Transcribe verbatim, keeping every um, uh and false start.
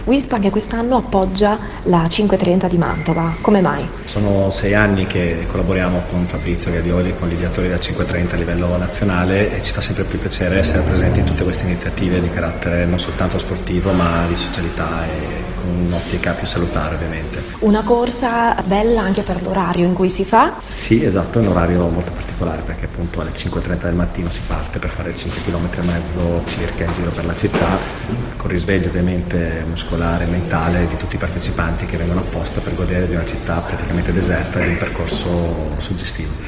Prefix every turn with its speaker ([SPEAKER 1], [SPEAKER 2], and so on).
[SPEAKER 1] Wisp anche quest'anno appoggia la cinquecentotrenta di Mantova, come mai?
[SPEAKER 2] Sono sei anni che collaboriamo con Fabrizio Gadioli, con gli ideatori del cinquecentotrenta a livello nazionale, e ci fa sempre più piacere essere presenti in tutte queste iniziative di carattere non soltanto sportivo ma di socialità e con un'ottica più salutare ovviamente.
[SPEAKER 1] Una corsa bella anche per l'orario in cui si fa?
[SPEAKER 2] Sì, esatto, è un orario molto particolare perché appunto alle cinque e trenta del mattino si parte per fare cinque chilometri e mezzo circa in giro per la città, con risveglio ovviamente muscolare e mentale di tutti i partecipanti che vengono apposta per godere di una città praticamente deserta e di un percorso suggestivo.